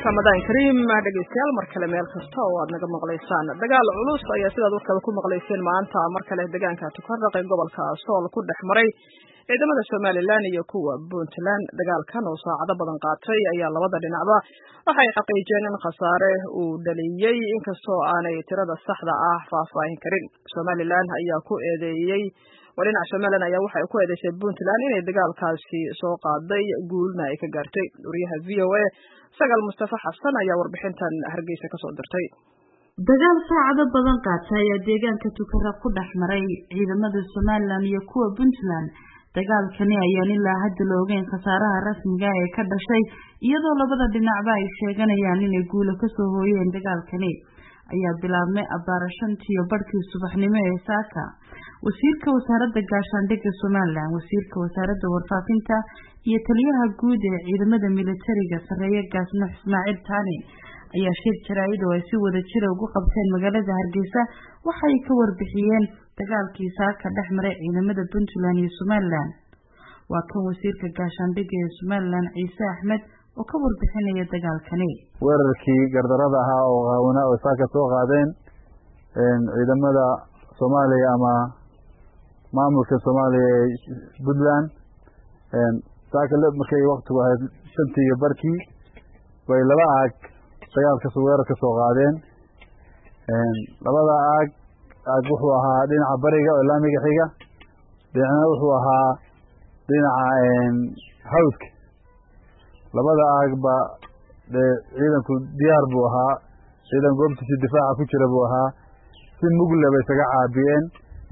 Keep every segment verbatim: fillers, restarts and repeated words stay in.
Ramadan Kareem dhageystayaal mar kale meel kasta oo aad naga maqlaysaan dagaal culus ayaa sidaad warkaba ku maqlayseen maanta mar kale deegaanka Tukarraq ee gobolka Sool ku dhexmaray ciidamada Somaliland iyo kuwa Puntland dagaalkan oo saacado badan qaatay ayaa labada dhinacba waxay xaqiijiyeen in khasaare uu dhaliyay inkastoo aanay tirada saxda ah faahfaahin karin Somaliland ayaa ku eedeeyay wadinaca Somaliland ayaa waxay ku eedeysay Puntland inay dagaalkaasi soo qaaday guulna ay ka gaartay wariyaha V O A Sagal Mustafa Xasan ayaa warbixintan Hargeysa ka soo dirtay dagaal saacado badan qaatay ayaa deegaanka Tukarraq ku dhexmaray ciidamada Somaliland iyo kuwa Puntland dagaalkani ayaa ilaa hadda la ogeyn khasaaraha rasmiga ah ee ka dhashay iyadoo labada dhinacba ay sheeganayaan inay guulo ka soo hooyeen dagaalkani ayaa bilaabmay abaarashantii barkii subaxnimo ee saaka wasiirka wasaaradda gaashaandhigga Somaliland wasiirka wasaaradda warfaafinta iyo taliyaha guud ee ciidamada militariga sareeya gaasnux Ismaaciil Taani ayaa shir jaraa'id oo ay si wada jir ugu qabteen magaalada Hargeysa waxay ka warbixiyeen dagaalkii saaka dhexmaray ciidamada Puntland iyo Somaliland waa kan wasiirka gaashaandhigga ee Somaliland Ciise Axmed oo ka warbixinaya dagaalkani weerarkii gardarada ahaa oo qaawna oo saaka soo qaadeen ciidamada Soomaaliya ama maamulka Soomaaliya ee Puntland saaka markay waqtigu ahayd shantii barkii way laba aag dagaalka soo weerar ka soo qaadeen labada aag aag wuxuu ahaa dhinaca bariga oo laamiga xiga dhinacna wuxuu ahaa dhinaca hawdka labada aagba ciidanku diyaar buu ahaa ciidan goobtiisa difaaca ku jira buu ahaa si mugle bay isaga caabiyeen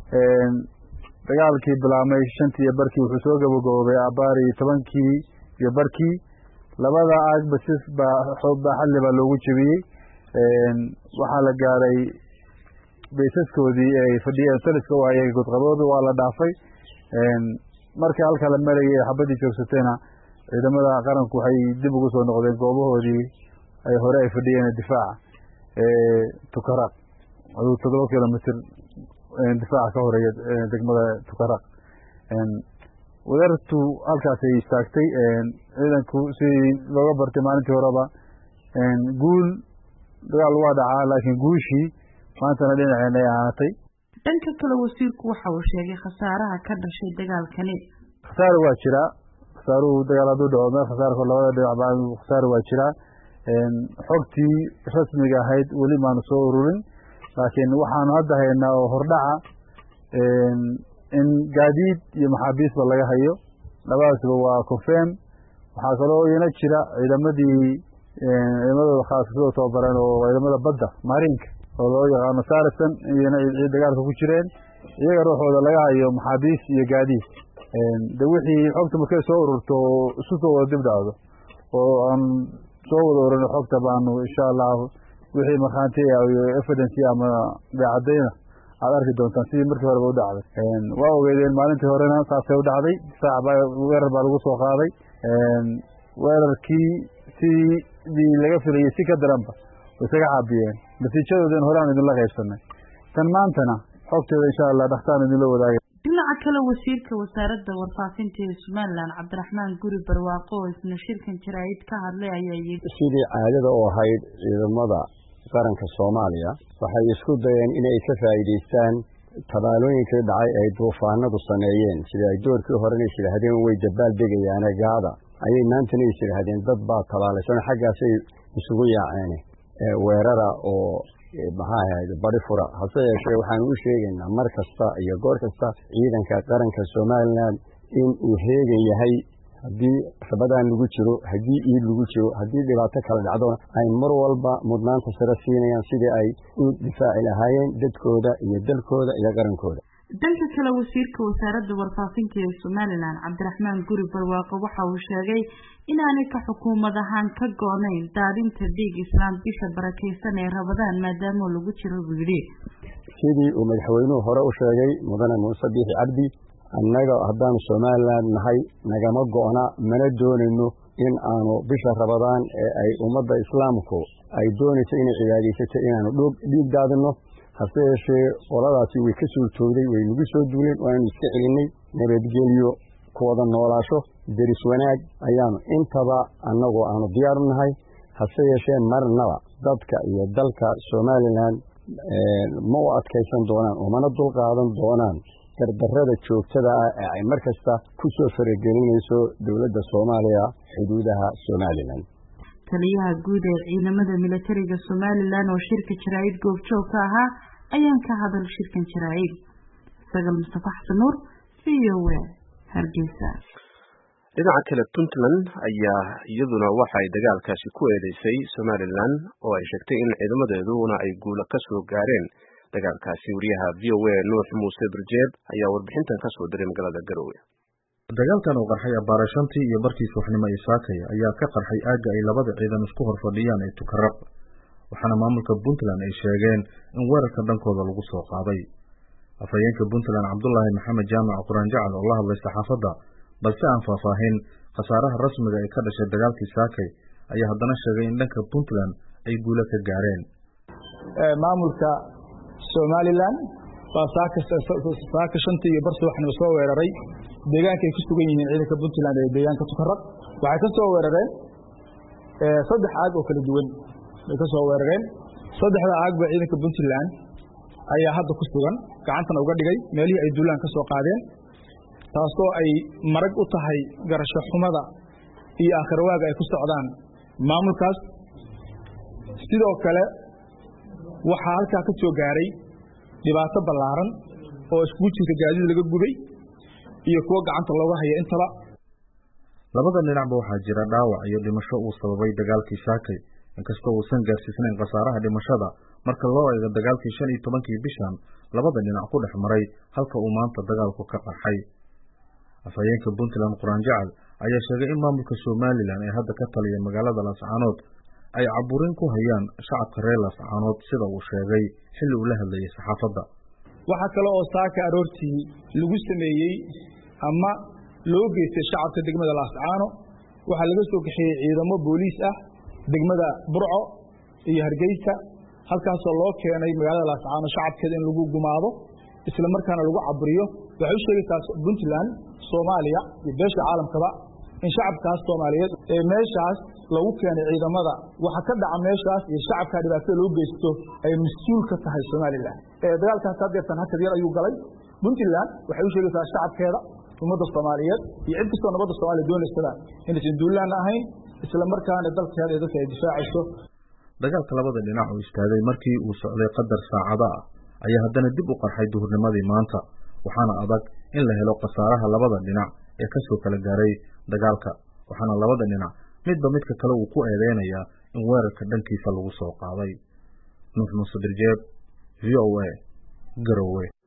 dagaalkii bilaabmay shantii barkii wuxuu soo gabagaboobay abaari tobankii iyo barkii labada aagba si baa xoog baa xalli baa loogu jebiyey waxaa la gaaray baysaskoodii ay fadhiyeen taliska u hayay godqabooda waa la dhaafay markii halka la marayay xabadii joogsatayna ciidamada qaranku waxay dib ugu soo noqdeen goobahoodii ay hore ay fadhiyeen difaaca Tukarraq aduu toddoba kilomitir difaaca ka horeeya degmada Tukarraq wadartu halkaas ay istaagtay ciidanku si looga bartay maalintii horeba guul dagaal waa dhacaa laakiin guushii maantana dhinaceena ay ahaatay dhanka kale wasiirku waxa uu sheegay khasaaraha ka dhashay dagaalkani khasaar waa jira khasaaruhu dagaaladu dhaco meel khasaarka labada dhinac baa khasaar waa jira xogtii rasmiga ahayd weli maanu soo ururin laakiin waxaanu hadda haynaa oo hordhaca in gaadiid iyo maxaabiisba laga hayo labadaasba waa confirm waxaa kaloo iyana jira ciidamadii ciidamadooda khaaska soo tababaran oo ciidamada badda marinka oo loo yaqaano saarsan iyana dagaalka ku jireen iyaga ruuxooda laga hayo maxaabiis iyo gaadiid de wixii xogta markay soo ururto isu soo wada dib dhacdo oo aan soo wada ururin xogta baanu insha allah wixii markhaanti iyo evidence ama daacadayna aad arki doontaan sidii markii horeba u dhacday waa ogeedeen maalintii horena saasay u dhacday saac baa weerar baa lagu soo qaaday weerarkii sidii laga filayay si ka daranba way isaga caabiyeen natiijadoodan hore aan idinla qaybsanay tan maantana xogteeda insha allah dhakhtaan idinla wadaagay dhinaca kale wasiirka wasaaradda warfaafinta ee Somaliland Cabdiraxmaan Guri Barwaaqo oo isna shirkan jaraa'id ka hadlay ayaa yiri sidii caadada oo ahayd ciidamada qaranka Soomaaliya waxay isku dayeen inay ka faa'iideystaan tabaalooyinka dhacay ay duufaanadu sameeyeen sida ay doorkii hore ay shiraahdeen way dabaal degayaan gaada ayay maantana ay shiraahdeen dad baa tabaalaysan xaggaas ay isugu yaaceen weerara oo maxaahayd bari fura hase yeeshee waxaan u sheegaynaa mar kasta iyo goor kasta ciidanka qaranka Somaliland in uu heegan yahay haddii sabadaan lagu jiro haddii iid lagu jiro haddii dhibaato kala dhacdo ay mar walba mudnaanta sare siinayaan sidii ay u difaaci lahaayeen dadkooda iyo dalkooda iyo qarankooda dhanka kale wasiirka wasaaradda warfaafinta ee Somaliland Cabdiraxmaan Guri Barwaaqo waxa uu sheegay inaanay ka xukuumad ahaan ka goonayn daadinta dhiig islaam bisha barakeysan ee Ramadaan maadaama lagu jiro guddi sidii uu madaxweynuhu hore u sheegay mudane Muuse Biixi Cabdi annaga haddaan Somaliland nahay nagama go'na mana doonayno in aanu bisha Ramadaan ee ay ummadda islaamku ay doonayso inay cibaadeysato inaanu dhiig daadino hase yeeshee oladaasi way ka suurtooday way nagu soo duuleen waanu iska celinay nabadgelyo ku wada noolaasho deris wanaag ayaanu intaba annagoo aanu diyaar nahay hase yeeshee marnaba dadka iyo dalka Somaliland ma u adkaysan doonaan oo mana dul qaadan doonaan dardarrada joogtada ah ee ay markasta ku soo faragelinayso dowladda Soomaaliya xuduudaha Somaliland. taliyaha guud ee ciidamada militariga Somaliland oo shirka jaraa'id goobjoog ka ahaa ayaan ka hadal shirkan jaraa'id sagal Mustafa Xasan Nuur V O A Hargeysa. dhinaca kale Puntland ayaa iyaduna waxa ay dagaalkaasi ku eedeysay Somaliland oo ay sheegtay in ciidamadeeduna ay guulo ka soo gaareen dagaalkaasi. wariyaha V O A Nuux Muuse Birjeeb ayaa warbixintan ka soo diray magaalada Garowe. dagaalkan oo qarxay abaarashantii iyo barkii suuxnimo ee Saakay ayaa ka qarxay aagga ay labada ciidan isku horfadhiyaan ee Tukaraq, waxaana maamulka Puntland ay sheegeen in weerarka dhankooda lagu soo qaaday. afhayeenka Puntland Cabdullaahi Maxamed Jaamac Quraan Jacal oo la hadlay saxaafadda balse aan faahfaahin khasaaraha rasmiga ee ka dhashay dagaalkii Saakay ayaa haddana sheegay in dhanka Puntland ay guulo ka gaareen. maamulka Somaliland waa saaka shantii iyo barsi waxaanu soo weeraray deegaanka ay ku sugan yihiin ciidanka Puntland ee deegaanka Tukaraq. waxay ka soo weerareen saddex aag oo kala duwan ay ka soo weerareen saddexda aagba ciidanka Puntland ayaa hadda ku sugan gacantana uga dhigay meelihii ay duulaan ka soo qaadeen, taasoo ay marag u tahay garasho xumada iyo aakhirwaaga ay ku socdaan maamulkaas. sidoo kale waxaa halkaa ka soo gaaray dhibaato ballaaran oo iskugu jirta gaadiid laga gubay iyo kuwo gacanta looga haya intaba. labada dhinacba waxaa jira dhaawac iyo dhimasho uu sababay dagaalkii Saakay, inkastoo uusan gaarsiisnayn khasaaraha dhimashada marka loo eego dagaalkii shan iyo tobankii bishan labada dhinac ku dhex maray halka uu maanta dagaalku ka qarxay. afhayeenka Puntland Quraan Jacal ayaa sheegay in maamulka Somaliland ee hadda ka taliya magaalada Laascaanood ay caburin ku hayaan shacabka reer Laascaanood sida uu sheegay xilli uu la hadlayay saxaafadda. waxaa kale oo saaka aroortii lagu sameeyey ama loo geystay shacabka degmada Laascaano. waxaa laga soo kaxeeyey ciidamo booliis ah degmada Burco iyo Hargeysa, halkaasoo loo keenay magaalada Laascaano shacabkeeda in lagu gumaado isla markaana lagu caburiyo. waxay u sheegaysaa Puntland Soomaaliya iyo beesha caalamkaba in shacabkaas Soomaaliyeed ee meeshaas lagu keenay ciidamada waxa ka dhaca meeshaas iyo shacabka dhibaatada loo geysto ay mas'uul ka tahay Somaliland. ee dagaalkaas haddeertan hakad yar ayuu galay. Puntland waxay u sheegaysaa shacabkeeda ummadda Soomaaliyeed iyo cid kastoo nabadda Soomaaliya doonaysa inaysan duulaan ahayn isla markaana dalkeeda ee dadka ay difaacayso. dagaalka labada dhinac oo istaagay markii uu socday qadar saacada ah ayaa haddana dib u qarxay duhurnimadii maanta, waxaana adag in la helo khasaaraha labada dhinac ee ka soo kala gaaray dagaalka, waxaana labada dhinac midba midka kale uu ku eedeynayaa in weerarka dhankiisa lagu soo qaaday. Nuux Muuse Birjeeb, V O A, Garowe.